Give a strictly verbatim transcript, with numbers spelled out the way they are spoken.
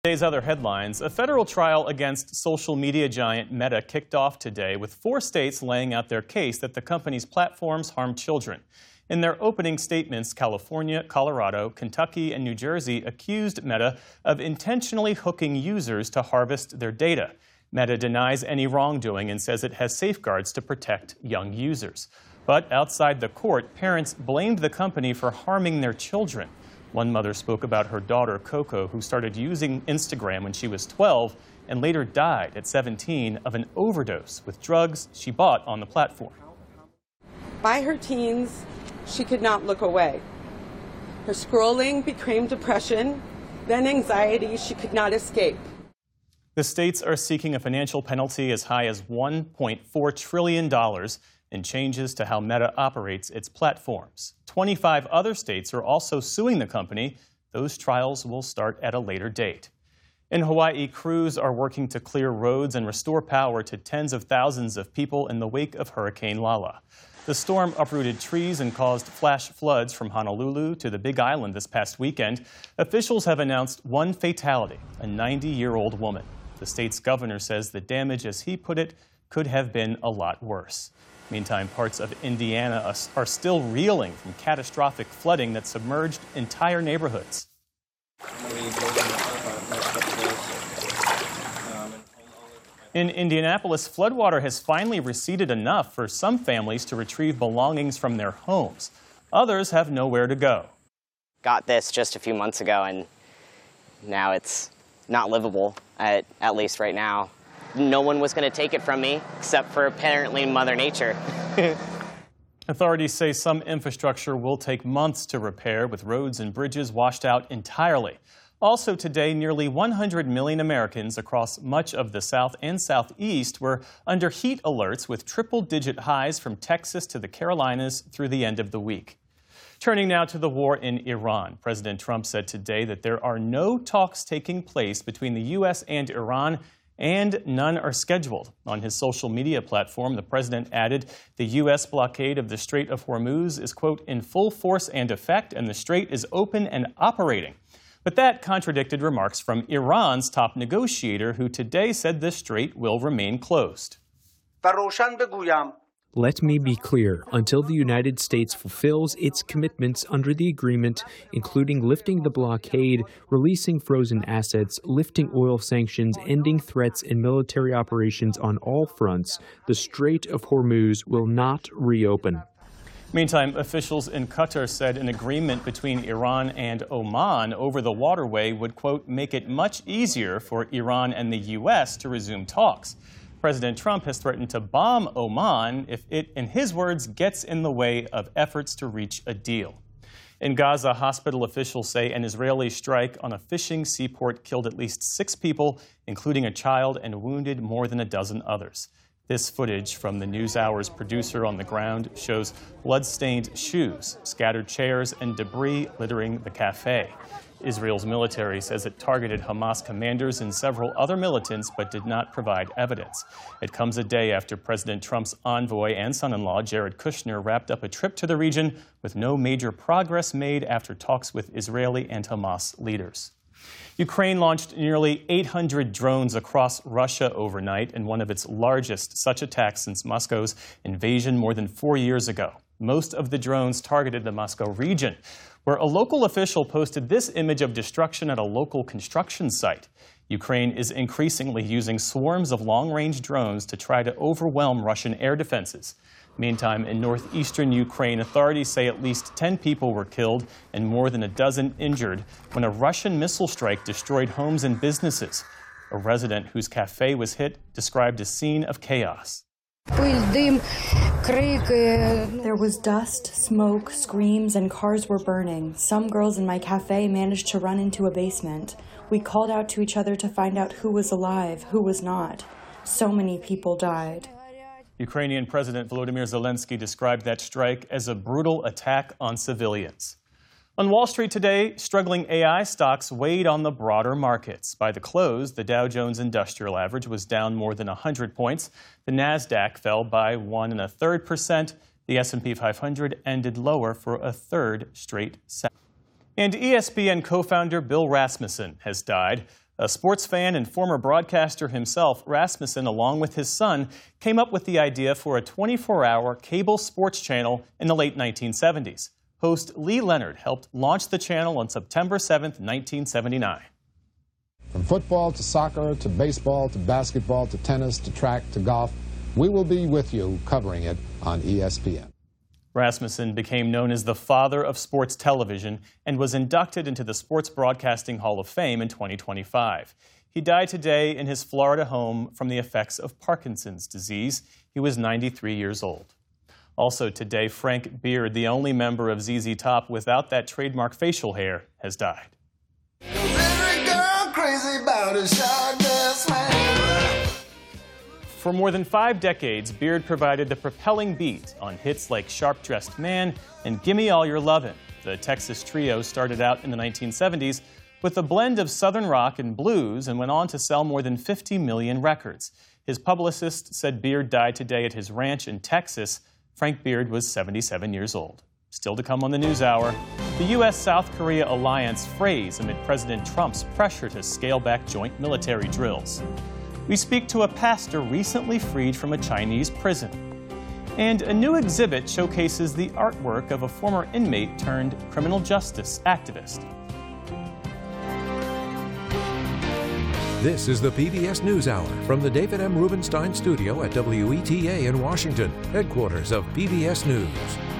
Today's other headlines: a federal trial against social media giant Meta kicked off today, with four states laying out their case that the company's platforms harm children. In their opening statements, California, Colorado, Kentucky, and New Jersey accused Meta of intentionally hooking users to harvest their data. Meta denies any wrongdoing and says it has safeguards to protect young users. But outside the court, parents blamed the company for harming their children. One mother spoke about her daughter, Coco, who started using Instagram when she was twelve and later died at seventeen of an overdose with drugs she bought on the platform. By her teens, she could not look away. Her scrolling became depression, then anxiety she could not escape. The states are seeking a financial penalty as high as one point four trillion dollars and changes to how Meta operates its platforms. twenty-five other states are also suing the company. Those trials will start at a later date. In Hawaii, crews are working to clear roads and restore power to tens of thousands of people in the wake of Hurricane Lala. The storm uprooted trees and caused flash floods from Honolulu to the Big Island this past weekend. Officials have announced one fatality, a ninety-year-old woman. The state's governor says the damage, as he put it, could have been a lot worse. Meantime, parts of Indiana are still reeling from catastrophic flooding that submerged entire neighborhoods. In Indianapolis, floodwater has finally receded enough for some families to retrieve belongings from their homes. Others have nowhere to go. Got this just a few months ago, and now it's not livable, at, at least right now. No one was going to take it from me, except for apparently Mother Nature. Authorities say some infrastructure will take months to repair, with roads and bridges washed out entirely. Also today, nearly one hundred million Americans across much of the South and Southeast were under heat alerts, with triple-digit highs from Texas to the Carolinas through the end of the week. Turning now to the war in Iran. President Trump said today that there are no talks taking place between the U S and Iran, and none are scheduled. On his social media platform, the president added the U S blockade of the Strait of Hormuz is, quote, in full force and effect, and the strait is open and operating. But that contradicted remarks from Iran's top negotiator, who today said the strait will remain closed. Let me be clear. Until the United States fulfills its commitments under the agreement, including lifting the blockade, releasing frozen assets, lifting oil sanctions, ending threats and military operations on all fronts, the Strait of Hormuz will not reopen. Meantime, officials in Qatar said an agreement between Iran and Oman over the waterway would, quote, make it much easier for Iran and the U S to resume talks. President Trump has threatened to bomb Oman if it, in his words, gets in the way of efforts to reach a deal. In Gaza, hospital officials say an Israeli strike on a fishing seaport killed at least six people, including a child, and wounded more than a dozen others. This footage from the NewsHour's producer on the ground shows blood-stained shoes, scattered chairs, and debris littering the cafe. Israel's military says it targeted Hamas commanders and several other militants, but did not provide evidence. It comes a day after President Trump's envoy and son-in-law, Jared Kushner, wrapped up a trip to the region with no major progress made after talks with Israeli and Hamas leaders. Ukraine launched nearly eight hundred drones across Russia overnight in one of its largest such attacks since Moscow's invasion more than four years ago. Most of the drones targeted the Moscow region, where a local official posted this image of destruction at a local construction site. Ukraine is increasingly using swarms of long-range drones to try to overwhelm Russian air defenses. Meantime, in northeastern Ukraine, authorities say at least ten people were killed and more than a dozen injured when a Russian missile strike destroyed homes and businesses. A resident whose cafe was hit described a scene of chaos. There was dust, smoke, screams, and cars were burning. Some girls in my cafe managed to run into a basement. We called out to each other to find out who was alive, who was not. So many people died. Ukrainian President Volodymyr Zelensky described that strike as a brutal attack on civilians. On Wall Street today, struggling A I stocks weighed on the broader markets. By the close, the Dow Jones Industrial Average was down more than one hundred points. The NASDAQ fell by one and a third percent. The S and P five hundred ended lower for a third straight session. And E S P N co-founder Bill Rasmussen has died. A sports fan and former broadcaster himself, Rasmussen, along with his son, came up with the idea for a twenty-four hour cable sports channel in the late nineteen seventies. Host Lee Leonard helped launch the channel on September seventh, nineteen seventy-nine. From football to soccer to baseball to basketball to tennis to track to golf, we will be with you covering it on E S P N. Rasmussen became known as the father of sports television and was inducted into the Sports Broadcasting Hall of Fame in twenty twenty-five. He died today in his Florida home from the effects of Parkinson's disease. He was ninety-three years old. Also today, Frank Beard, the only member of Z Z Top without that trademark facial hair, has died. For more than five decades, Beard provided the propelling beat on hits like Sharp Dressed Man and Gimme All Your Lovin'. The Texas trio started out in the nineteen seventies with a blend of Southern rock and blues and went on to sell more than fifty million records. His publicist said Beard died today at his ranch in Texas. Frank Beard was seventy-seven years old. Still to come on the NewsHour, the U S South Korea alliance frays amid President Trump's pressure to scale back joint military drills. We speak to a pastor recently freed from a Chinese prison. And a new exhibit showcases the artwork of a former inmate turned criminal justice activist. This is the P B S NewsHour from the David M. Rubenstein studio at W E T A in Washington, headquarters of P B S News.